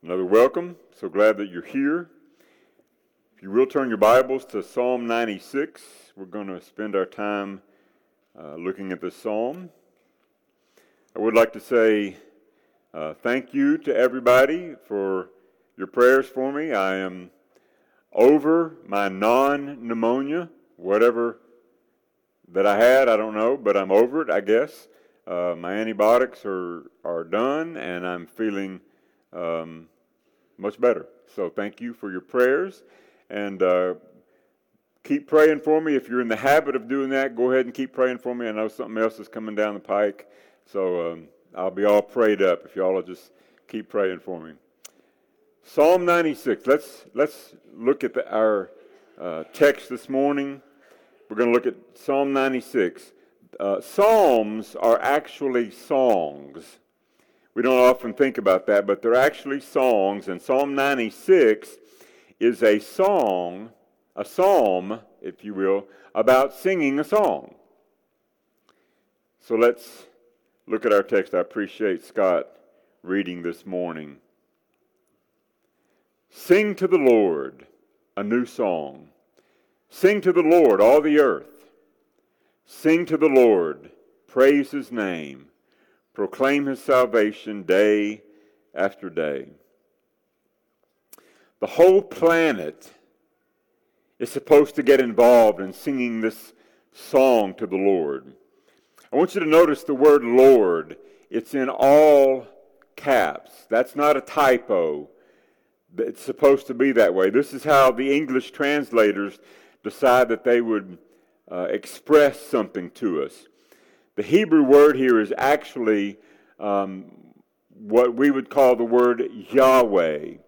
Another welcome. So glad that you're here. If you will turn your Bibles to Psalm 96, we're going to spend our time looking at this psalm. I would like to say thank you to everybody for your prayers for me. I am over my non-pneumonia, whatever that I had, I don't know, but I'm over it, I guess. My antibiotics are done, and I'm feeling much better. So thank you for your prayers, and keep praying for me. If you're in the habit of doing that, go ahead and keep praying for me. I know something else is coming down the pike, so I'll be all prayed up if y'all will just keep praying for me. Psalm 96. Let's look at our text this morning. We're going to look at Psalm 96. Psalms are actually songs. We don't often think about that, but they're actually songs, and Psalm 96 is a psalm, if you will, about singing a song. So let's look at our text. I appreciate Scott reading this morning. Sing to the Lord a new song. Sing to the Lord, all the earth. Sing to the Lord, praise His name. Proclaim His salvation day after day. The whole planet is supposed to get involved in singing this song to the Lord. I want you to notice the word Lord. It's in all caps. That's not a typo. It's supposed to be that way. This is how the English translators decide that they would express something to us. The Hebrew word here is actually what we would call the word Yahweh,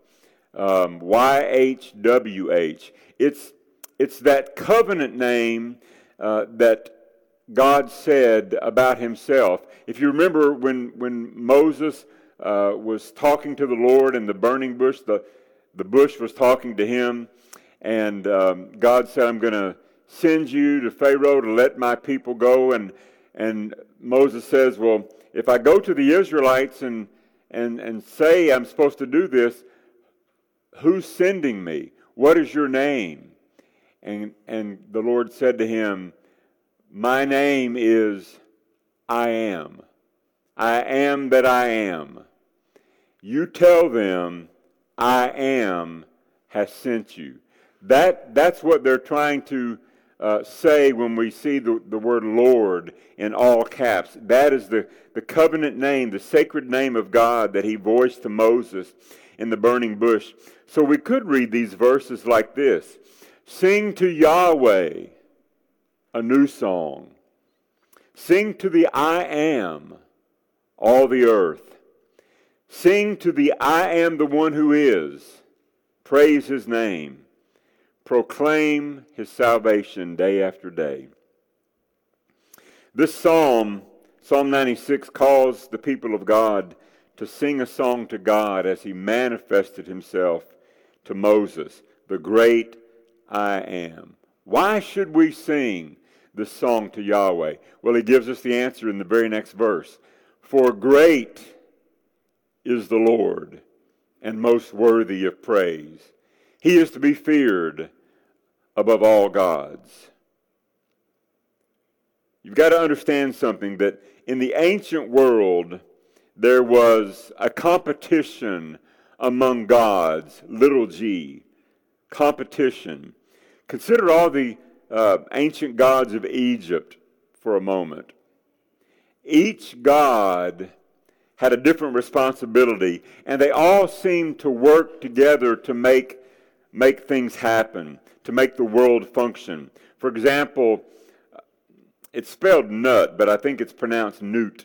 YHWH. It's that covenant name that God said about Himself. If you remember when Moses was talking to the Lord in the burning bush, the bush was talking to him, and God said, "I'm going to send you to Pharaoh to let my people go," and Moses says, "Well, if I go to the Israelites and say I'm supposed to do this, who's sending me? What is your name?" And the Lord said to him, "My name is I am. I am that I am. You tell them I am has sent you." That's what they're trying to say when we see the word Lord in all caps. That is the covenant name, the sacred name of God that He voiced to Moses in the burning bush. So we could read these verses like this: Sing to Yahweh a new song. Sing to the I am, all the earth. Sing to the I am the one who is. Praise His name. Proclaim His salvation day after day. This psalm, Psalm 96, calls the people of God to sing a song to God as He manifested Himself to Moses, the great I am. Why should we sing this song to Yahweh? Well, He gives us the answer in the very next verse. For great is the Lord, and most worthy of praise. He is to be feared above all gods. You've got to understand something, that in the ancient world, there was a competition among gods, little g, competition. Consider all the ancient gods of Egypt for a moment. Each god had a different responsibility, and they all seemed to work together to make things happen, to make the world function. For example, it's spelled nut, but I think it's pronounced newt.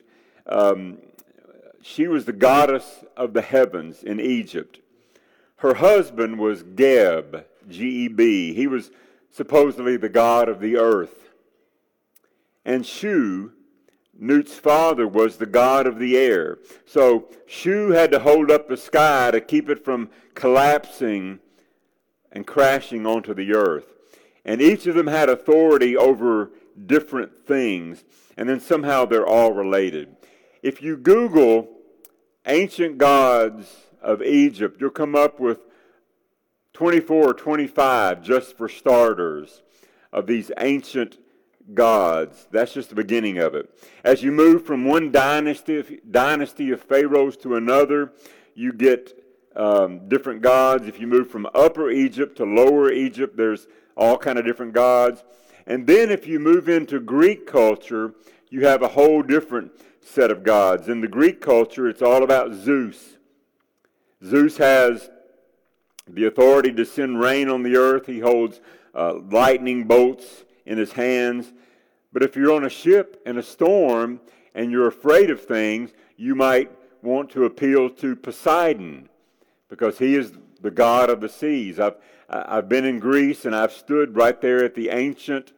She was the goddess of the heavens in Egypt. Her husband was Geb, G-E-B. He was supposedly the god of the earth. And Shu, Nut's father, was the god of the air. So Shu had to hold up the sky to keep it from collapsing and crashing onto the earth. And each of them had authority over different things, and then somehow they're all related. If you Google ancient gods of Egypt, you'll come up with 24 or 25, just for starters, of these ancient gods. That's just the beginning of it. As you move from one dynasty of pharaohs to another, you get different gods. If you move from Upper Egypt to Lower Egypt, there's all kind of different gods. And then if you move into Greek culture, you have a whole different set of gods. In the Greek culture, it's all about Zeus. Zeus has the authority to send rain on the earth. He holds lightning bolts in his hands. But if you're on a ship in a storm and you're afraid of things, you might want to appeal to Poseidon, because he is the god of the seas. I've been in Greece, and I've stood right there at the ancient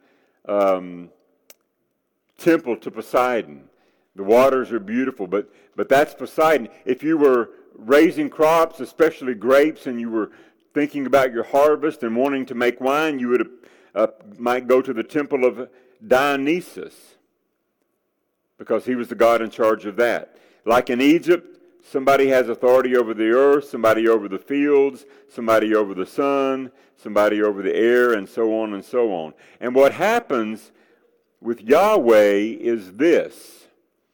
temple to Poseidon. The waters are beautiful, but that's Poseidon. If you were raising crops, especially grapes, and you were thinking about your harvest and wanting to make wine, you would might go to the temple of Dionysus, because he was the god in charge of that. Like in Egypt, somebody has authority over the earth, somebody over the fields, somebody over the sun, somebody over the air, and so on and so on. And what happens with Yahweh is this: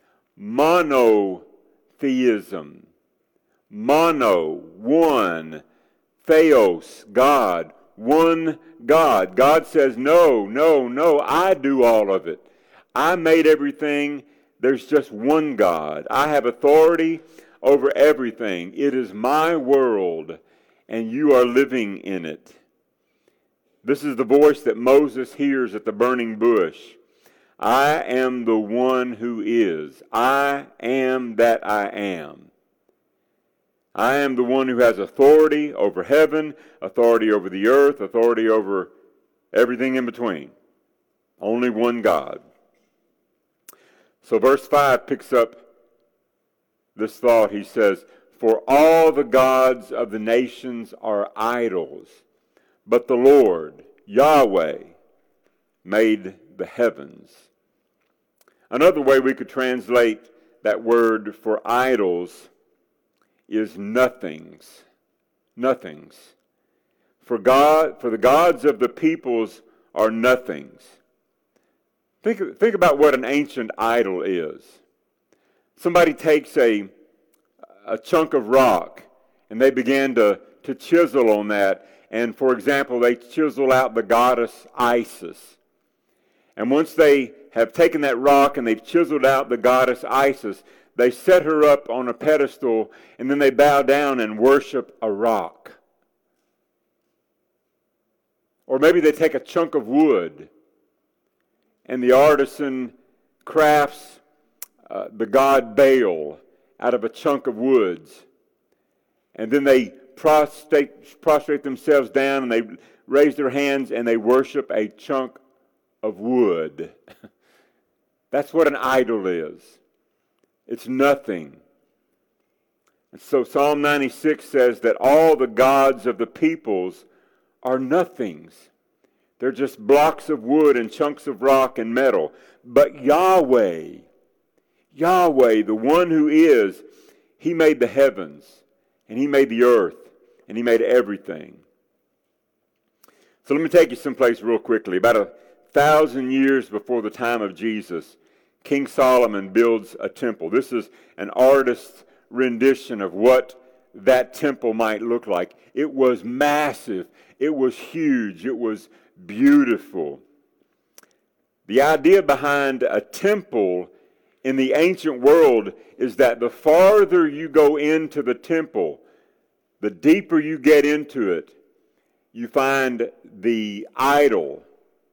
monotheism. Mono, one. Theos, God. One God. God says, no, no, no, I do all of it. I made everything. There's just one God. I have authority over everything. It is my world, and you are living in it. This is the voice that Moses hears at the burning bush. I am the one who is. I am that I am. I am the one who has authority over heaven, authority over the earth, authority over everything in between. Only one God. So verse 5 picks up this thought. He says, for all the gods of the nations are idols, but the Lord, Yahweh, made the heavens. Another way we could translate that word for idols is nothings. Nothings. For the gods of the peoples are nothings. Think about what an ancient idol is. Somebody takes a chunk of rock and they begin to chisel on that. And for example, they chisel out the goddess Isis. And once they have taken that rock and they've chiseled out the goddess Isis, they set her up on a pedestal, and then they bow down and worship a rock. Or maybe they take a chunk of wood, and the artisan crafts the god Baal out of a chunk of woods. And then they prostrate themselves down, and they raise their hands, and they worship a chunk of wood. That's what an idol is. It's nothing. And so Psalm 96 says that all the gods of the peoples are nothings. They're just blocks of wood and chunks of rock and metal. But Yahweh, the one who is, He made the heavens, and He made the earth, and He made everything. So let me take you someplace real quickly. About 1,000 years before the time of Jesus, King Solomon builds a temple. This is an artist's rendition of what that temple might look like. It was massive. It was huge. It was beautiful. The idea behind a temple in the ancient world is that the farther you go into the temple, the deeper you get into it, you find the idol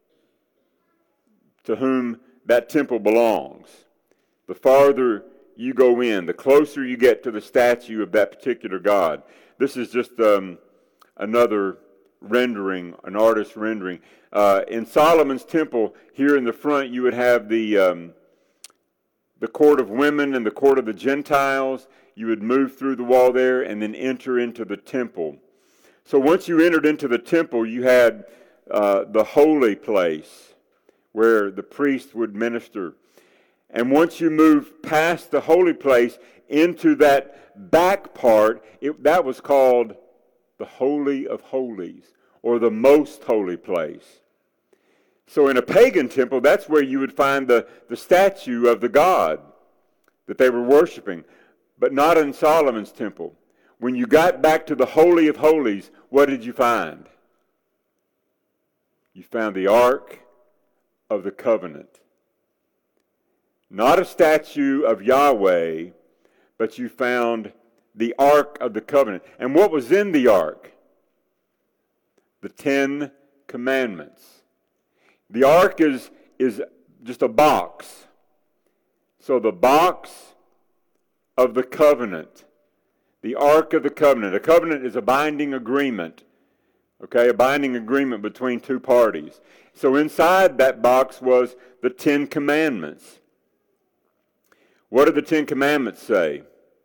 to whom that temple belongs. The farther you go in, the closer you get to the statue of that particular god. This is just another rendering, an artist's rendering. In Solomon's temple, here in the front, you would have the court of women and the court of the Gentiles. You would move through the wall there and then enter into the temple. So once you entered into the temple, you had the holy place where the priest would minister. And once you move past the holy place into that back part, that was called the Holy of Holies, or the most holy place. So in a pagan temple, that's where you would find the statue of the god that they were worshiping, but not in Solomon's temple. When you got back to the Holy of Holies, what did you find? You found the Ark of the Covenant. Not a statue of Yahweh, but you found the Ark of the Covenant. And what was in the Ark? The 10 Commandments. The Ark is just a box. So the box of the covenant. The Ark of the Covenant. A covenant is a binding agreement. Okay, a binding agreement between two parties. So inside that box was the 10 Commandments. What do the 10 Commandments say?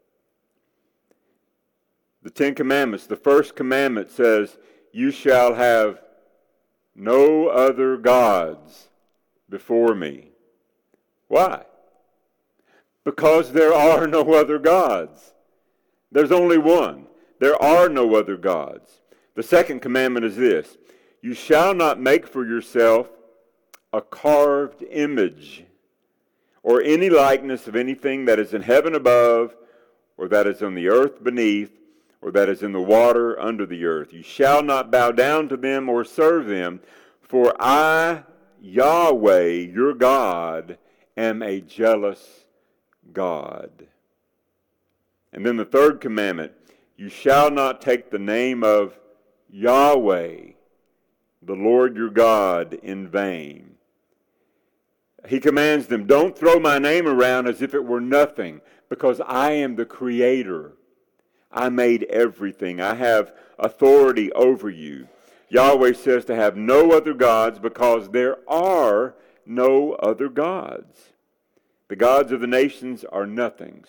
The 10 Commandments, the first commandment says, "You shall have no other gods before me." Why? Because there are no other gods. There's only one. There are no other gods. The second commandment is this: "You shall not make for yourself a carved image or any likeness of anything that is in heaven above, or that is on the earth beneath, or that is in the water under the earth. You shall not bow down to them or serve them, for I, Yahweh, your God, am a jealous God." And then the third commandment: "You shall not take the name of Yahweh, the Lord your God, in vain." He commands them, don't throw my name around as if it were nothing, because I am the Creator. I made everything. I have authority over you. Yahweh says to have no other gods because there are no other gods. The gods of the nations are nothings.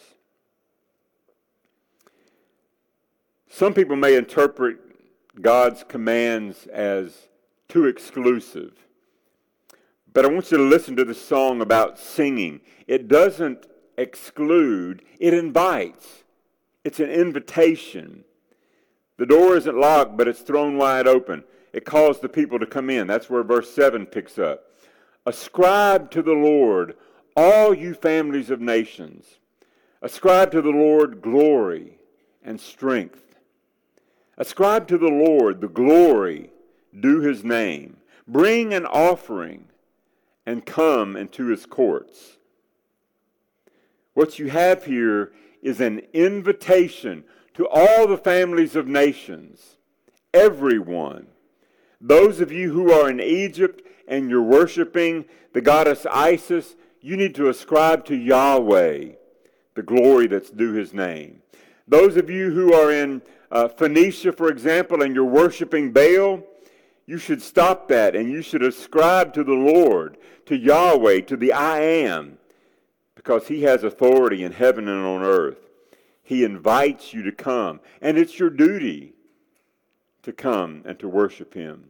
Some people may interpret God's commands as too exclusive. But I want you to listen to the song about singing. It doesn't exclude, it invites. It's an invitation. The door isn't locked, but it's thrown wide open. It calls the people to come in. That's where verse 7 picks up. "Ascribe to the Lord, all you families of nations. Ascribe to the Lord glory and strength. Ascribe to the Lord the glory due his name. Bring an offering and come into his courts." What you have here is an invitation to all the families of nations, everyone. Those of you who are in Egypt and you're worshiping the goddess Isis, you need to ascribe to Yahweh the glory that's due his name. Those of you who are in Phoenicia, for example, and you're worshiping Baal, you should stop that and you should ascribe to the Lord, to Yahweh, to the I Am, because he has authority in heaven and on earth. He invites you to come, and it's your duty to come and to worship him.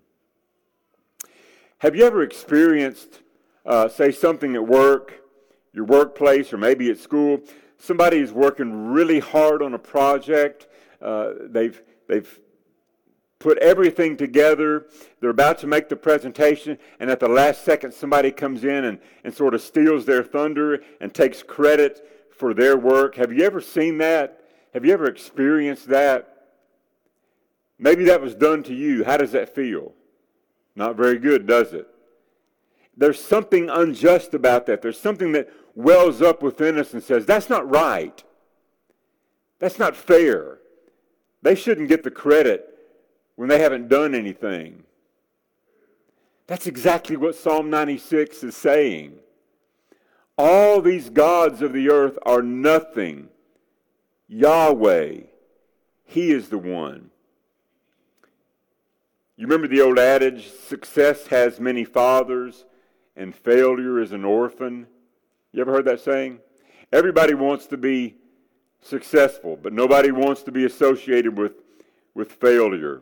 Have you ever experienced, say, something at work, your workplace, or maybe at school? Somebody is working really hard on a project. They've put everything together. They're about to make the presentation, and at the last second, somebody comes in and sort of steals their thunder and takes credit for their work. Have you ever seen that? Have you ever experienced that? Maybe that was done to you. How does that feel? Not very good, does it? There's something unjust about that. There's something that wells up within us and says, that's not right. That's not fair. They shouldn't get the credit when they haven't done anything. That's exactly what Psalm 96 is saying. All these gods of the earth are nothing. Yahweh, he is the one. You remember the old adage, success has many fathers and failure is an orphan? You ever heard that saying? Everybody wants to be successful, but nobody wants to be associated with failure.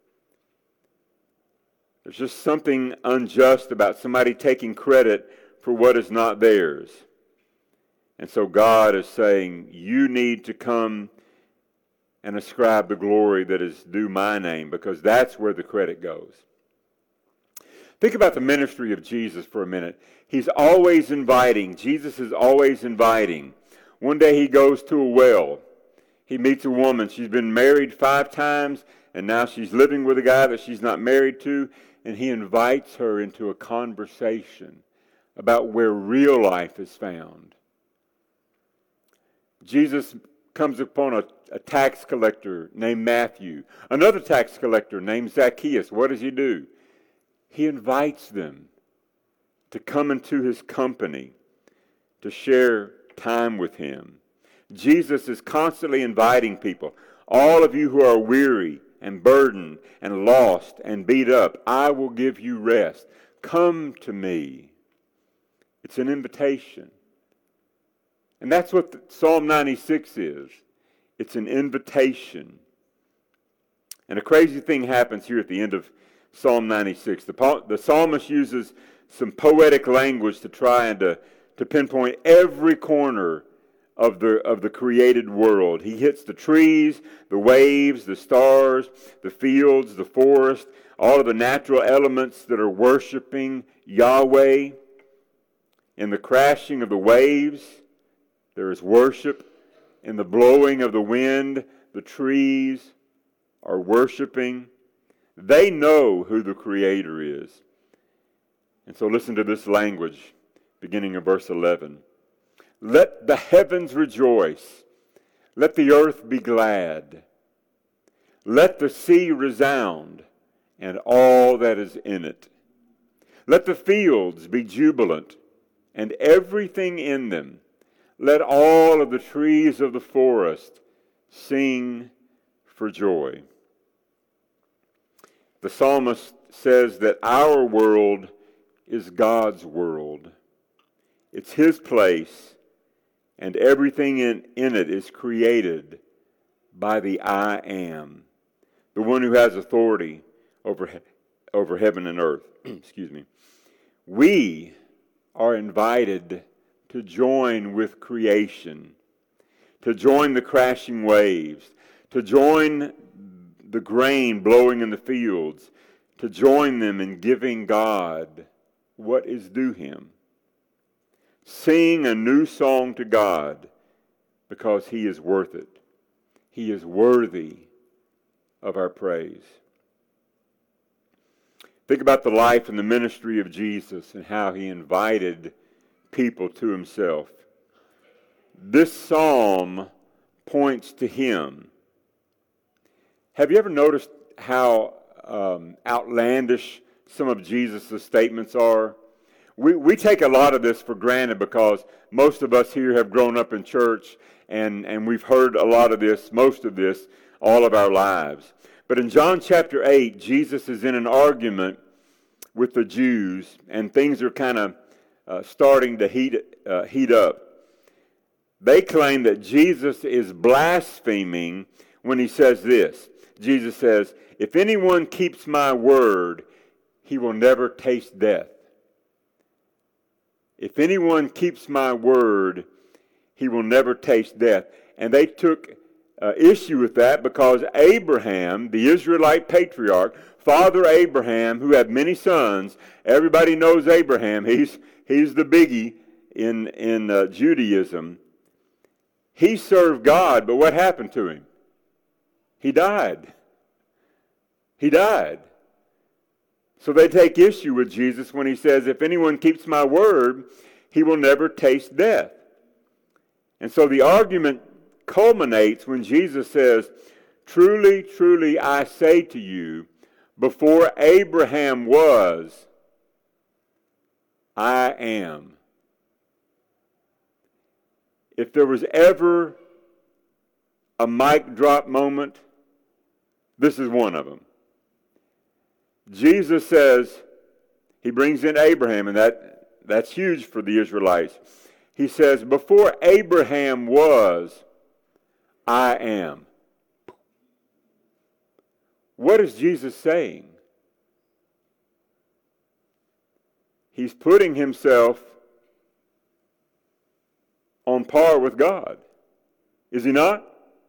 There's just something unjust about somebody taking credit for what is not theirs. And so God is saying, you need to come and ascribe the glory that is due my name, because that's where the credit goes. Think about the ministry of Jesus for a minute. He's always inviting. Jesus is always inviting. One day he goes to a well. He meets a woman. She's been married 5 times, and now she's living with a guy that she's not married to, and he invites her into a conversation about where real life is found. Jesus comes upon a tax collector named Matthew, another tax collector named Zacchaeus. What does he do? He invites them to come into his company, to share time with him. Jesus is constantly inviting people. All of you who are weary and burdened and lost and beat up, I will give you rest. Come to me. It's an invitation. And that's what Psalm 96 is. It's an invitation. And a crazy thing happens here at the end of Psalm 96. The psalmist uses some poetic language to try and to pinpoint every corner of the created world. He hits the trees, the waves, the stars, the fields, the forest, all of the natural elements that are worshiping Yahweh. In the crashing of the waves, there is worship. In the blowing of the wind, the trees are worshiping. They know who the Creator is. And so listen to this language, beginning in verse 11. Let the heavens rejoice. Let the earth be glad. Let the sea resound, and all that is in it. Let the fields be jubilant, and everything in them. Let all of the trees of the forest sing for joy. The psalmist says that our world is God's world. It's His place, and everything in it is created by the I Am, the one who has authority over heaven and earth. Excuse me. We are invited to join with creation, to join the crashing waves, to join the grain blowing in the fields, to join them in giving God what is due Him. Sing a new song to God because He is worth it. He is worthy of our praise. Think about the life and the ministry of Jesus and how He invited people to Himself. This psalm points to Him. Have you ever noticed how outlandish some of Jesus' statements are? We take a lot of this for granted because most of us here have grown up in church and we've heard a lot of this, most of this, all of our lives. But in John chapter 8, Jesus is in an argument with the Jews, and things are kind of starting to heat up. They claim that Jesus is blaspheming when He says this. Jesus says, if anyone keeps my word, he will never taste death. If anyone keeps my word, he will never taste death. And they took issue with that because Abraham, the Israelite patriarch, Father Abraham, who had many sons, everybody knows Abraham. He's the biggie in Judaism. He served God, but what happened to him? He died. He died. So they take issue with Jesus when He says, if anyone keeps my word, he will never taste death. And so the argument culminates when Jesus says, truly, truly, I say to you, before Abraham was, I am. If there was ever a mic drop moment, this is one of them. Jesus says, He brings in Abraham, and that's huge for the Israelites. He says, before Abraham was, I am. What is Jesus saying? He's putting Himself on par with God. Is he not?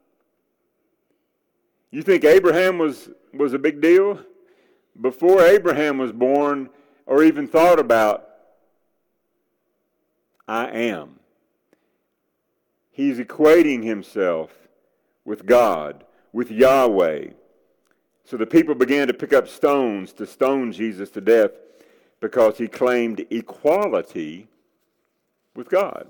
You think Abraham was a big deal? Before Abraham was born or even thought about, I am. He's equating himself with God, with Yahweh. So the people began to pick up stones to stone Jesus to death because he claimed equality with God.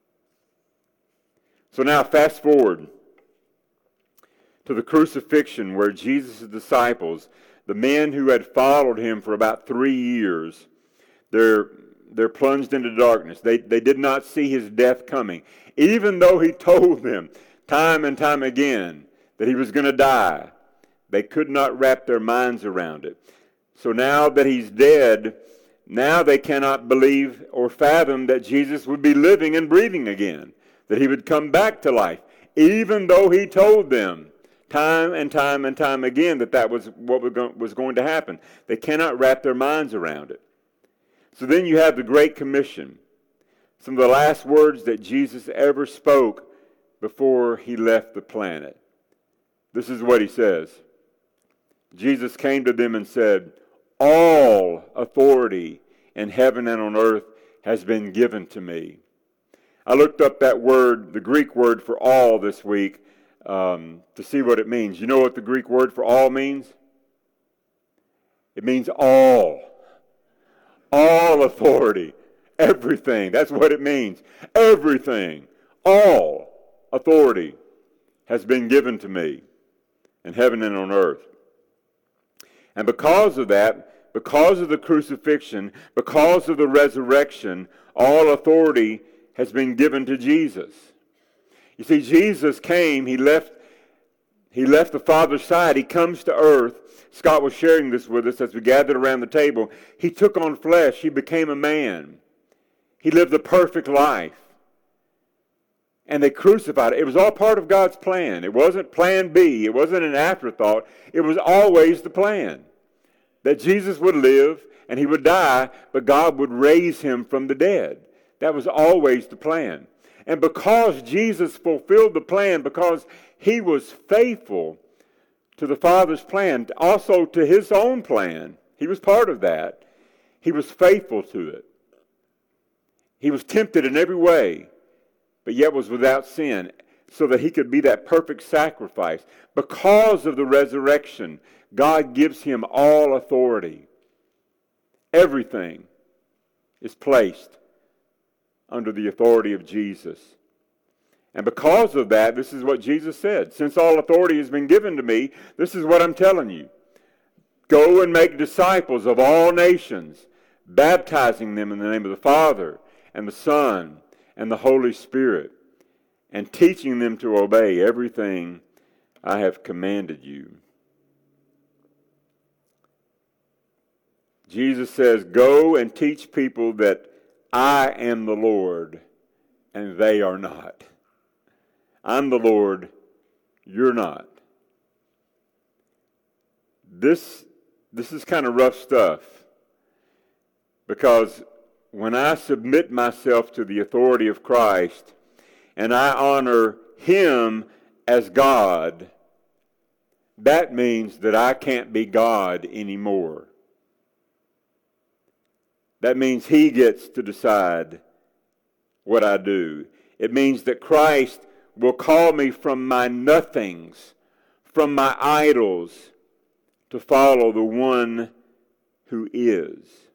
So now fast forward to the crucifixion where Jesus' disciples, the men who had followed him for about 3 years, they're plunged into darkness. They did not see his death coming. Even though he told them time and time again that he was going to die, they could not wrap their minds around it. So now that he's dead, now they cannot believe or fathom that Jesus would be living and breathing again, that he would come back to life, even though he told them time and time and time again that was what was going to happen. They cannot wrap their minds around it. So then you have the Great Commission, some of the last words that Jesus ever spoke before he left the planet. This is what he says. Jesus came to them and said, all authority in heaven and on earth has been given to me. I looked up that word, the Greek word for all this week, to see what it means. You know what the Greek word for all means? It means all. All authority. Everything. That's what it means. Everything. All authority has been given to me in heaven and on earth. And because of that, because of the crucifixion, because of the resurrection, all authority has been given to Jesus. You see, Jesus came, he left the Father's side, he comes to earth. Scott was sharing this with us as we gathered around the table. He took on flesh, he became a man. He lived a perfect life. And they crucified it. It was all part of God's plan. It wasn't plan B. It wasn't an afterthought. It was always the plan. That Jesus would live and he would die, but God would raise him from the dead. That was always the plan. And because Jesus fulfilled the plan, because he was faithful to the Father's plan, also to his own plan, he was part of that. He was faithful to it. He was tempted in every way, but yet was without sin, so that he could be that perfect sacrifice. Because of the resurrection, God gives him all authority. Everything is placed under the authority of Jesus. And because of that, this is what Jesus said. Since all authority has been given to me, this is what I'm telling you. Go and make disciples of all nations, baptizing them in the name of the Father and the Son and the Holy Spirit, and teaching them to obey everything I have commanded you. Jesus says, go and teach people that I am the Lord, and they are not. I'm the Lord, you're not. This is kind of rough stuff, because when I submit myself to the authority of Christ and I honor him as God, that means that I can't be God anymore. That means he gets to decide what I do. It means that Christ will call me from my nothings, from my idols, to follow the one who is.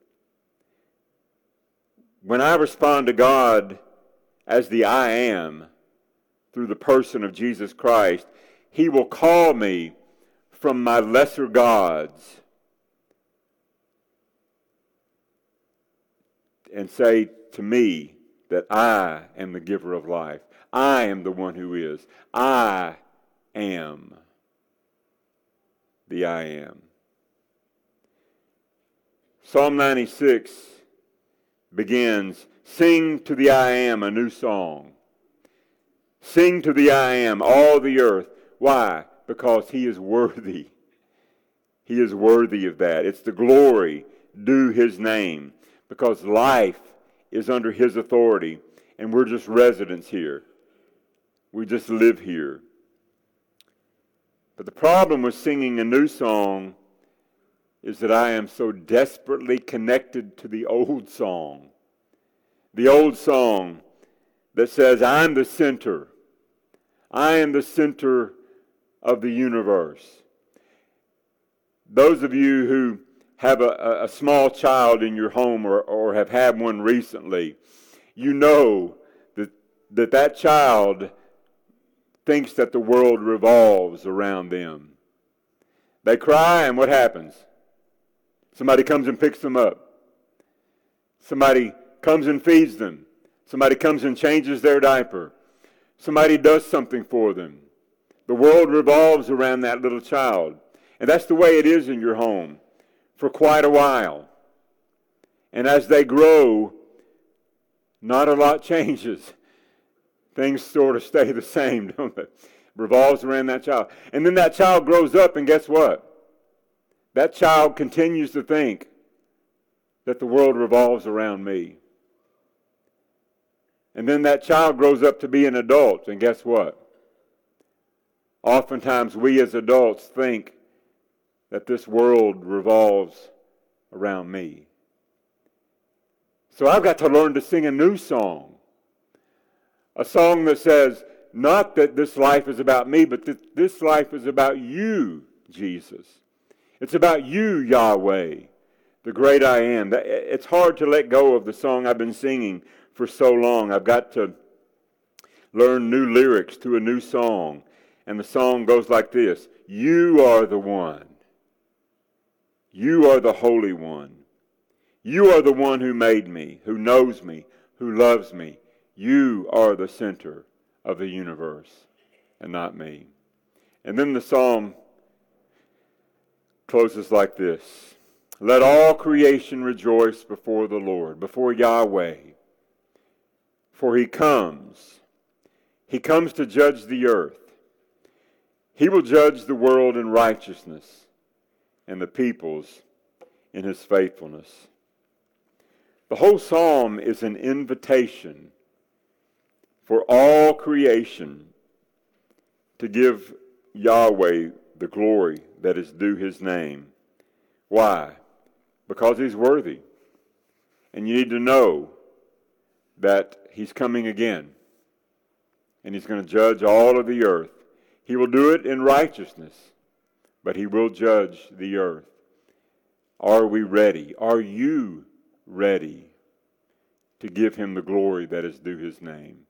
When I respond to God as the I am, through the person of Jesus Christ, he will call me from my lesser gods and say to me that I am the giver of life. I am the one who is. I am the I am. Psalm 96 begins, sing to the I am a new song. Sing to the I am, all the earth. Why? Because he is worthy. He is worthy of that. It's the glory due his name. Because life is under his authority and we're just residents here. We just live here. But the problem with singing a new song is that I am so desperately connected to the old song. The old song that says, I'm the center. I am the center of the universe. Those of you who have a small child in your home or have had one recently, you know that child thinks that the world revolves around them. They cry, and what happens? Somebody comes and picks them up. Somebody comes and feeds them. Somebody comes and changes their diaper. Somebody does something for them. The world revolves around that little child. And that's the way it is in your home for quite a while. And as they grow, not a lot changes. Things sort of stay the same, don't they? Revolves around that child. And then that child grows up, and guess what? That child continues to think that the world revolves around me. And then that child grows up to be an adult, and guess what? Oftentimes we as adults think that this world revolves around me. So I've got to learn to sing a new song. A song that says, not that this life is about me, but that this life is about you, Jesus. It's about you, Yahweh, the great I am. It's hard to let go of the song I've been singing for so long. I've got to learn new lyrics to a new song. And the song goes like this. You are the one. You are the Holy One. You are the one who made me, who knows me, who loves me. You are the center of the universe and not me. And then the psalm closes like this. Let all creation rejoice before the Lord, before Yahweh. For he comes. He comes to judge the earth. He will judge the world in righteousness and the peoples in his faithfulness. The whole psalm is an invitation for all creation to give Yahweh the glory that is due his name. Why? Because he's worthy. And you need to know that he's coming again. And he's going to judge all of the earth. He will do it in righteousness, but he will judge the earth. Are we ready? Are you ready to give him the glory that is due his name?